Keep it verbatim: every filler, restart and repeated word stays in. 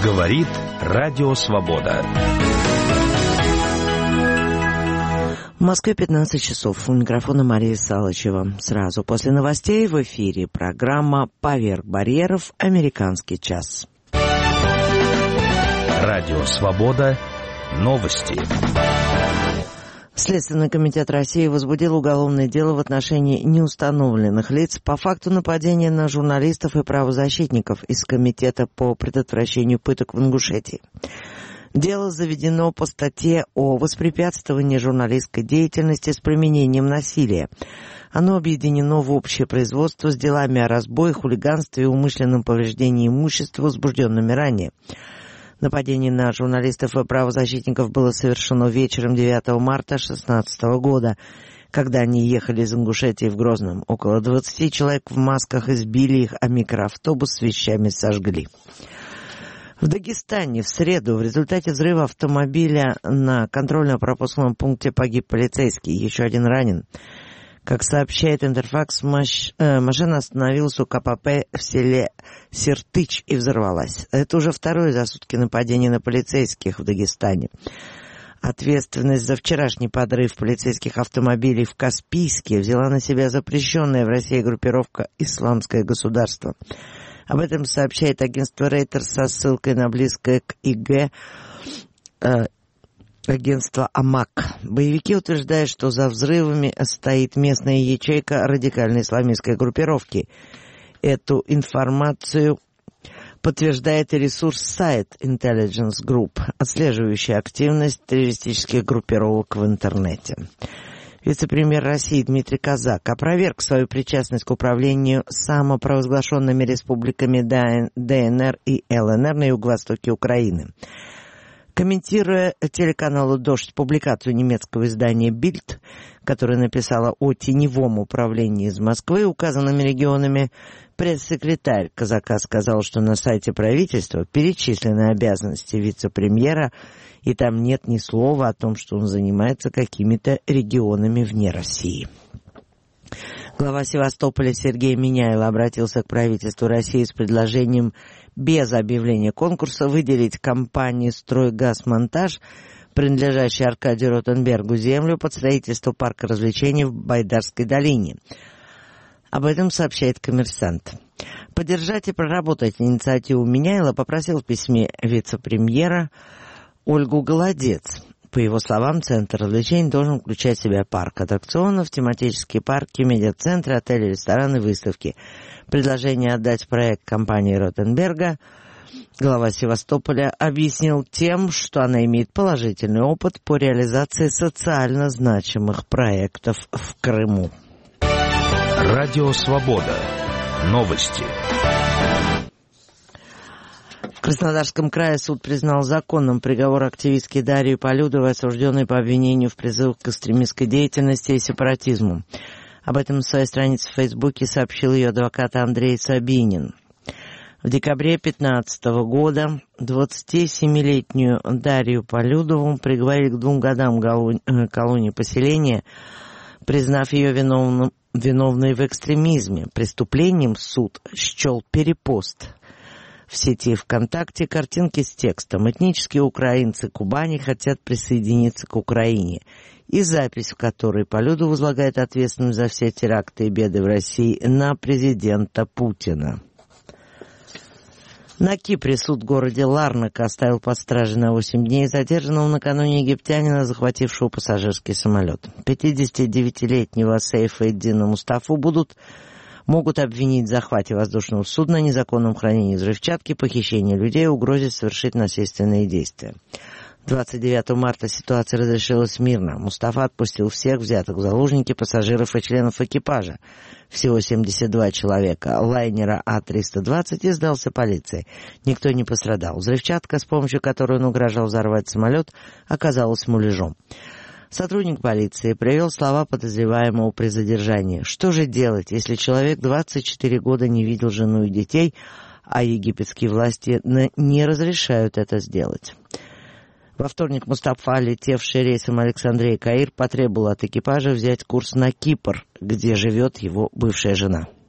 Говорит Радио Свобода. В Москве пятнадцать часов. У микрофона Мария Салычева. Сразу после новостей в эфире программа «Поверх барьеров. Американский час». Радио Свобода. Новости. Следственный комитет России возбудил уголовное дело в отношении неустановленных лиц по факту нападения на журналистов и правозащитников из Комитета по предотвращению пыток в Ингушетии. Дело заведено по статье о воспрепятствовании журналистской деятельности с применением насилия. Оно объединено в общее производство с делами о разбое, хулиганстве и умышленном повреждении имущества, возбужденными ранее. Нападение на журналистов и правозащитников было совершено вечером девятого марта две тысячи шестнадцатого года, когда они ехали из Ингушетии в Грозном. Около двадцати человек в масках избили их, а микроавтобус с вещами сожгли. В Дагестане в среду в результате взрыва автомобиля на контрольно-пропускном пункте погиб полицейский, еще один ранен. Как сообщает Интерфакс, маш... э, машина остановилась у ка пэ пэ в селе Сертыч и взорвалась. Это уже второе за сутки нападение на полицейских в Дагестане. Ответственность за вчерашний подрыв полицейских автомобилей в Каспийске взяла на себя запрещенная в России группировка «Исламское государство». Об этом сообщает агентство Reuters со ссылкой на близкое к и гэ э, агентство АМАК. Боевики утверждают, что за взрывами стоит местная ячейка радикальной исламистской группировки. Эту информацию подтверждает и ресурс сайт Intelligence Group, отслеживающий активность террористических группировок в интернете. Вице-премьер России Дмитрий Казак опроверг свою причастность к управлению самопровозглашенными республиками дэ эн эр и эл эн эр на юго-востоке Украины. Комментируя телеканалу «Дождь» публикацию немецкого издания «Бильд», которая написала о теневом управлении из Москвы указанными регионами, пресс-секретарь Казака сказал, что на сайте правительства перечислены обязанности вице-премьера, и там нет ни слова о том, что он занимается какими-то регионами вне России. Глава Севастополя Сергей Миняйло обратился к правительству России с предложением без объявления конкурса выделить компании «Стройгазмонтаж», принадлежащей Аркадию Ротенбергу, землю под строительство парка развлечений в Байдарской долине. Об этом сообщает «Коммерсант». Поддержать и проработать инициативу Миняйло попросил в письме вице-премьера Ольгу Голодец. По его словам, центр развлечений должен включать в себя парк аттракционов, тематические парки, медиацентры, отели, рестораны, выставки. Предложение отдать проект компании Ротенберга глава Севастополя объяснил тем, что она имеет положительный опыт по реализации социально значимых проектов в Крыму. Радио Свобода. Новости. В Краснодарском крае суд признал законным приговор активистки Дарьи Полюдовой, осужденной по обвинению в призывах к экстремистской деятельности и сепаратизму. Об этом на своей странице в Фейсбуке сообщил ее адвокат Андрей Сабинин. В декабре две тысячи пятнадцатого года двадцатисемилетнюю Дарью Полюдову приговорили к двум годам колонии поселения, признав ее виновным, виновной в экстремизме. Преступлением суд счел перепост в сети ВКонтакте картинки с текстом «Этнические украинцы Кубани хотят присоединиться к Украине» и запись, в которой Полюдов возлагает ответственность за все теракты и беды в России на президента Путина. На Кипре суд в городе Ларнака оставил под стражей на восемь дней задержанного накануне египтянина, захватившего пассажирский самолет. пятидесятидевятилетнего Сейф-эд-Дина Мустафу будут могут обвинить в захвате воздушного судна, незаконном хранении взрывчатки, похищении людей и угрозе совершить насильственные действия. двадцать девятого марта ситуация разрешилась мирно. Мустафа отпустил всех взятых в заложники пассажиров и членов экипажа. Всего семьдесят два человека. Лайнера А триста двадцать и сдался полиции. Никто не пострадал. Взрывчатка, с помощью которой он угрожал взорвать самолет, оказалась муляжом. Сотрудник полиции привел слова подозреваемого при задержании. Что же делать, если человек двадцать четыре года не видел жену и детей, а египетские власти не разрешают это сделать? Во вторник Мустафа, летевший рейсом Александрия-Каир, потребовал от экипажа взять курс на Кипр, где живет его бывшая жена.